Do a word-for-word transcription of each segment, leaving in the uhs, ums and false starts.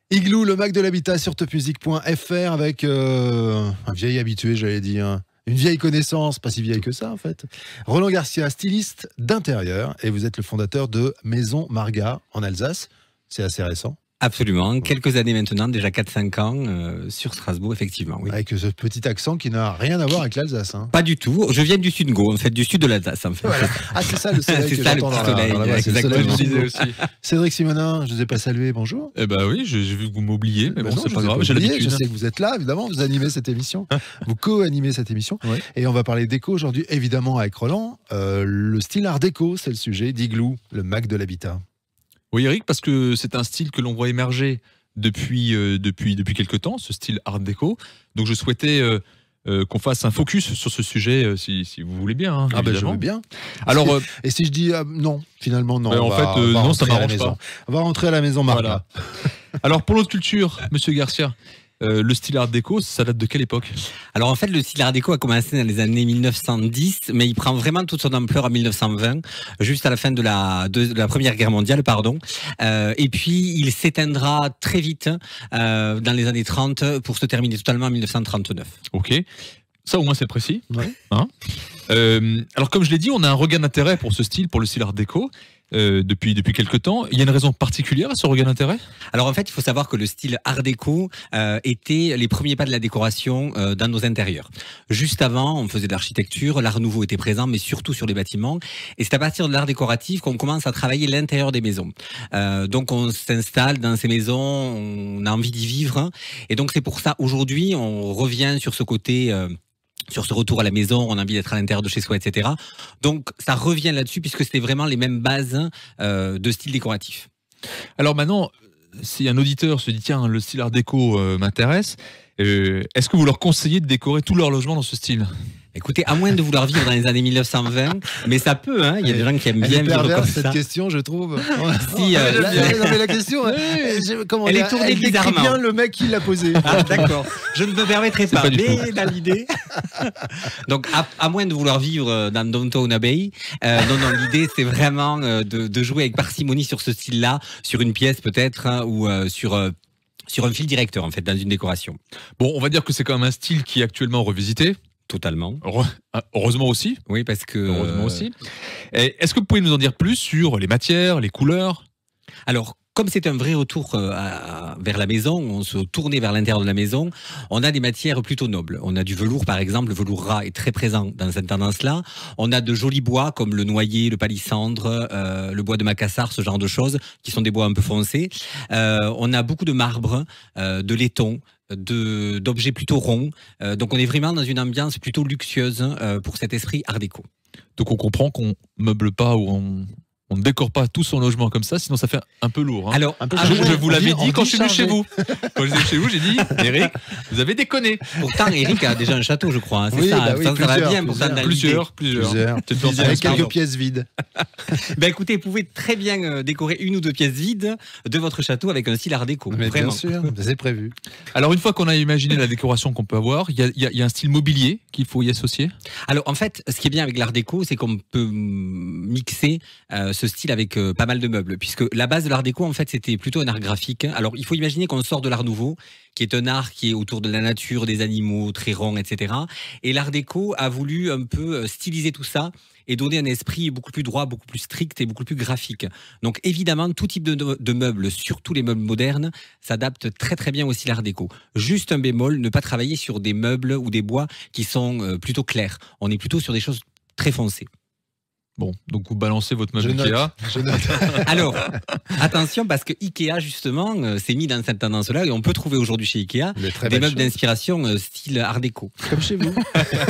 Igloo, le Mac de l'habitat sur top music point f r avec euh, un vieil habitué, j'allais dire. Une vieille connaissance, pas si vieille que ça en fait. Roland Garcia, styliste d'intérieur, et vous êtes le fondateur de Maison Marga en Alsace. C'est assez récent. Absolument, quelques années maintenant, déjà quatre cinq ans, euh, sur Strasbourg, effectivement. Oui. Avec ce petit accent qui n'a rien à voir avec l'Alsace. Hein. Pas du tout, je viens du Sud-Go, en fait, du sud de l'Alsace. En fait. Voilà. Ah, c'est ça le soleil. C'est ça le petit soleil, dans la, dans la, exactement. le soleil aussi. Cédric Simonin, je ne vous ai pas salué, bonjour. Eh ben oui, j'ai vu que vous m'oubliez, mais ben bon, non, c'est pas grave, j'ai l'habitude. Je sais que vous êtes là, évidemment, vous animez cette émission, vous co-animez cette émission, ouais. Et on va parler déco aujourd'hui, évidemment, avec Roland. Euh, le style art déco, c'est le sujet d'Igloo, le Mac de l'habitat. Oui, Eric, parce que c'est un style que l'on voit émerger depuis, euh, depuis, depuis quelques temps, ce style art déco. Donc je souhaitais euh, euh, qu'on fasse un focus sur ce sujet, euh, si, si vous voulez bien. Hein, ah ben je veux bien. Alors, euh, et si je dis euh, non, finalement non. Ben en va, fait, euh, non, ça m'arrange pas. On va rentrer à la maison Marga. Voilà. Alors pour notre culture, Monsieur Garcia, euh, le style art déco, ça date de quelle époque? Alors en fait, le style art déco a commencé dans les années mille neuf cent dix, mais il prend vraiment toute son ampleur en mille neuf cent vingt, juste à la fin de la, de, de la Première Guerre mondiale, pardon. Euh, et puis il s'éteindra très vite euh, dans les années trente pour se terminer totalement en mille neuf cent trente-neuf. Ok. Ça au moins c'est précis. Ouais. Hein euh, alors comme je l'ai dit, on a un regain d'intérêt pour ce style, pour le style art déco. Euh, depuis, depuis quelques temps. Il y a une raison particulière à ce regain d'intérêt? Alors en fait, il faut savoir que le style art déco euh, était les premiers pas de la décoration euh, dans nos intérieurs. Juste avant, on faisait de l'architecture, l'art nouveau était présent, mais surtout sur les bâtiments. Et c'est à partir de l'art décoratif qu'on commence à travailler l'intérieur des maisons. Euh, donc on s'installe dans ces maisons, on a envie d'y vivre. Et donc c'est pour ça, aujourd'hui, on revient sur ce côté... Euh, sur ce retour à la maison, on a envie d'être à l'intérieur de chez soi, et cetera. Donc ça revient là-dessus puisque c'était vraiment les mêmes bases euh, de style décoratif. Alors maintenant, si un auditeur se dit tiens, le style art déco euh, m'intéresse, euh, est-ce que vous leur conseillez de décorer tout leur logement dans ce style? Écoutez, à moins de vouloir vivre dans les années mille neuf cent vingt, mais ça peut, hein. Il y a des gens qui aiment bien vivre comme ça. Cette question, je trouve. Si, euh, la, la, non, mais la question, elle, comment elle dire, est tournée elle décrit bien le mec qui l'a posée. Ah, d'accord. Je ne me permettrai pas, pas mais dans l'idée. Donc, à, à moins de vouloir vivre dans Downton Abbey, euh, non, non, l'idée, c'est vraiment de, de jouer avec parcimonie sur ce style-là, sur une pièce peut-être, hein, ou euh, sur. Euh, sur un fil directeur, en fait, dans une décoration. Bon, on va dire que c'est quand même un style qui est actuellement revisité. Totalement. Heureusement aussi. Oui, parce que... Heureusement aussi. Est-ce que vous pouvez nous en dire plus sur les matières, les couleurs? Alors, comme c'est un vrai retour euh, à, vers la maison, on se tournait vers l'intérieur de la maison, on a des matières plutôt nobles. On a du velours, par exemple. Le velours ras est très présent dans cette tendance-là. On a de jolis bois comme le noyer, le palissandre, euh, le bois de Macassar, ce genre de choses, qui sont des bois un peu foncés. Euh, on a beaucoup de marbre, euh, de laiton, de d'objets plutôt ronds. Euh, donc on est vraiment dans une ambiance plutôt luxueuse euh, pour cet esprit art déco. Donc on comprend qu'on meuble pas ou on... On ne décore pas tout son logement comme ça, sinon ça fait un peu lourd. Hein. Alors, un peu je, je vous l'avais dit quand je suis venu chez vous. Quand je suis venu chez vous, j'ai dit, Eric, vous avez déconné. Pourtant, Eric a déjà un château, je crois. Hein. C'est oui, ça, bah oui, ça, plusieurs, ça va bien. Plusieurs, pour plusieurs, plusieurs. plusieurs. plusieurs. Avec quelques pièces vides. Ben écoutez, vous pouvez très bien décorer une ou deux pièces vides de votre château avec un style art déco. Mais vraiment. bien sûr, c'est prévu. Alors, une fois qu'on a imaginé la décoration qu'on peut avoir, il y, y, y a un style mobilier qu'il faut y associer? Alors, en fait, ce qui est bien avec l'art déco, c'est qu'on peut mixer euh, ce style avec euh, pas mal de meubles, puisque la base de l'art déco, en fait, c'était plutôt un art graphique. Alors, il faut imaginer qu'on sort de l'art nouveau, qui est un art qui est autour de la nature, des animaux, très ronds, et cetera. Et l'art déco a voulu un peu styliser tout ça et donner un esprit beaucoup plus droit, beaucoup plus strict et beaucoup plus graphique. Donc, évidemment, tout type de, de meubles, surtout les meubles modernes, s'adaptent très très bien aussi à l'art déco. Juste un bémol, ne pas travailler sur des meubles ou des bois qui sont plutôt clairs. On est plutôt sur des choses très foncées. Bon, donc vous balancez votre meuble je Ikea. Note, je note. Alors, attention, parce que Ikea, justement, euh, s'est mis dans cette tendance-là, et on peut trouver aujourd'hui chez Ikea des meubles d'inspiration euh, style art déco. Comme chez vous.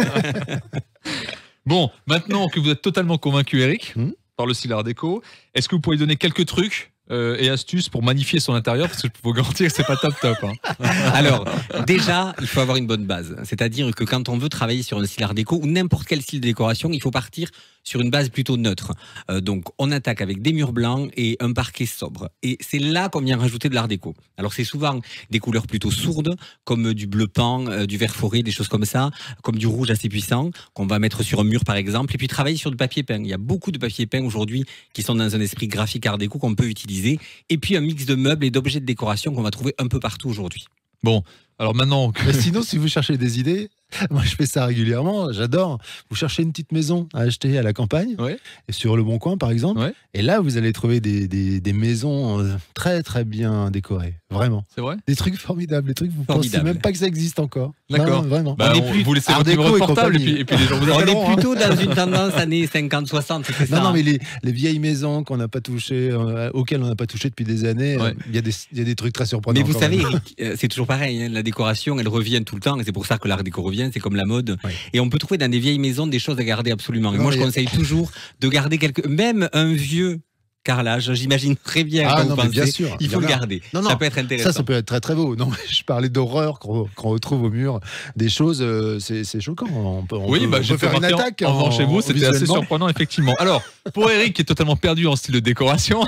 Bon, maintenant que vous êtes totalement convaincu, Eric, hmm par le style art déco, est-ce que vous pouvez donner quelques trucs euh, et astuces pour magnifier son intérieur? Parce que je peux vous garantir que c'est pas top top. Hein. Alors, déjà, il faut avoir une bonne base. C'est-à-dire que quand on veut travailler sur un style art déco ou n'importe quel style de décoration, il faut partir sur une base plutôt neutre. Euh, donc, on attaque avec des murs blancs et un parquet sobre. Et c'est là qu'on vient rajouter de l'art déco. Alors, c'est souvent des couleurs plutôt sourdes, comme du bleu pan, euh, du vert forêt, des choses comme ça, comme du rouge assez puissant, qu'on va mettre sur un mur, par exemple. Et puis, travailler sur du papier peint. Il y a beaucoup de papier peint aujourd'hui qui sont dans un esprit graphique art déco qu'on peut utiliser. réutilisés. Et puis un mix de meubles et d'objets de décoration qu'on va trouver un peu partout aujourd'hui. Bon, alors maintenant... Mais sinon, si vous cherchez des idées, moi je fais ça régulièrement, j'adore. Vous cherchez une petite maison à acheter à la campagne, Ouais. et sur Le Bon Coin par exemple, Ouais. et là vous allez trouver des, des, des maisons euh, très très bien décorées, vraiment. C'est vrai? Des trucs formidables, des trucs vous pensez Formidable. même pas que ça existe encore. D'accord. Non, vraiment. Bah, On est on- plus vous laissez Art votre déco numéro de et portable et compagnie. puis, et puis les gens vous On appelleront. est hein. plutôt dans une tendance années cinquante soixante, c'est ça. Non, non, mais les, les vieilles maisons qu'on n'a pas touchées, euh, auxquelles on n'a pas touché depuis des années, il Ouais. y, a des- y a des trucs très surprenants. Mais vous quand savez, même. Eric, euh, c'est toujours pareil, hein, la décoration, elle revient tout le temps, et c'est pour ça que l'art déco revient, c'est comme la mode. Ouais. Et on peut trouver dans des vieilles maisons des choses à garder absolument. Et Non, moi, je mais- conseille toujours de garder quelque, même un vieux carrelage, j'imagine très bien Ah quand non, vous mais bien pensez, sûr. il y faut en le a. garder. Non, non, ça peut être intéressant. Ça, ça peut être très très beau. Non, mais je parlais d'horreur qu'on qu'on retrouve au mur. Des choses, euh, c'est c'est choquant. On peut, on Oui, peut, bah, on j'ai peut faire une remarqué en- attaque. en revanche, chez vous, c'était assez visuellement. surprenant, effectivement. Alors, pour Eric, qui est totalement perdu en style de décoration,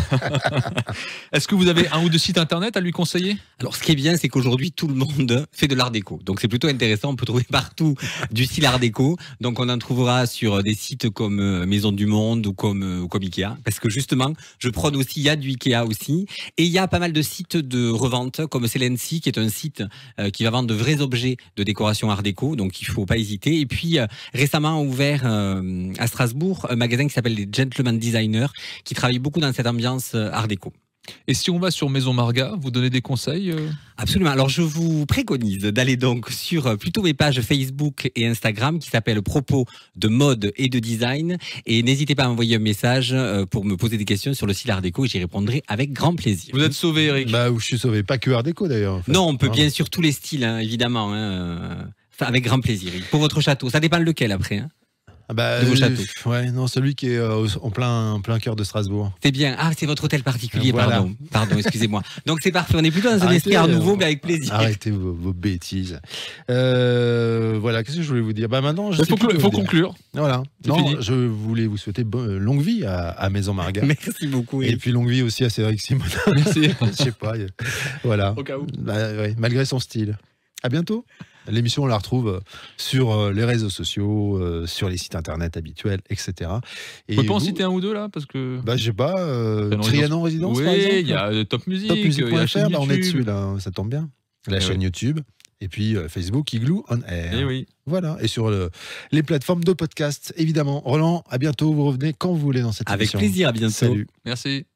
est-ce que vous avez un ou deux sites internet à lui conseiller? Alors, ce qui est bien, c'est qu'aujourd'hui, tout le monde fait de l'art déco. Donc, c'est plutôt intéressant. On peut trouver partout du style art déco. Donc, on en trouvera sur des sites comme euh, Maison du Monde ou comme, euh, ou comme Ikea. Parce que justement, je prône aussi, il y a du Ikea aussi. Et il y a pas mal de sites de revente comme Celency, qui est un site euh, qui va vendre de vrais objets de décoration art déco. Donc, il faut pas hésiter. Et puis, euh, récemment, a ouvert euh, à Strasbourg un magasin qui s'appelle les Gentleman Designers, qui travaille beaucoup dans cette ambiance euh, art déco. Et si on va sur Maison Marga, vous donnez des conseils euh Absolument. Alors, je vous préconise d'aller donc sur euh, plutôt mes pages Facebook et Instagram qui s'appellent Propos de mode et de design. Et n'hésitez pas à m'envoyer un message euh, pour me poser des questions sur le style Art déco et j'y répondrai avec grand plaisir. Vous êtes sauvé, Eric. Bah, où je suis sauvé. Pas que Art déco d'ailleurs. en fait. Non, on peut Hein. bien sûr tous les styles, hein, évidemment. Hein, euh, enfin, avec grand plaisir. Pour votre château, ça dépend lequel après. Hein. Ah bah, de vos euh, châteaux. Ouais, non, celui qui est euh, au- en plein, en plein cœur de Strasbourg. C'est bien. Ah, c'est votre hôtel particulier, Voilà. pardon. Pardon, excusez-moi. Donc c'est parfait. On est plutôt dans un Arrêtez, esprit Art nouveau, euh, mais avec plaisir. Arrêtez vos, vos bêtises. Euh, voilà, qu'est-ce que je voulais vous dire? Bah maintenant, je Il sais faut, plus cl- quoi faut vous dire. conclure. Voilà. C'est Non, fini. je voulais vous souhaiter bonne- longue vie à, à Maison Marga. Merci beaucoup. Et Eric. puis longue vie aussi à Cédric Simon. Merci. Je sais pas. il y a- Voilà. Au cas où. Bah, ouais, malgré son style. À bientôt. L'émission, on la retrouve sur euh, les réseaux sociaux, euh, sur les sites internet habituels, et cetera. Et Vous pouvez pas en vous- citer un ou deux là parce que. Bah, je sais pas. Euh, Trianon Trianon Résidence, par oui, exemple. il y a euh, Top Music, Top il y a la Music.fr, chaîne bah, on est YouTube. dessus, là, ça tombe bien. La Eh chaîne oui. YouTube, et puis euh, Facebook, Igloo on Air. Eh oui. Voilà, et sur le- les plateformes de podcast, évidemment. Roland, à bientôt, vous revenez quand vous voulez dans cette Avec émission. plaisir. À bientôt. Salut. Merci.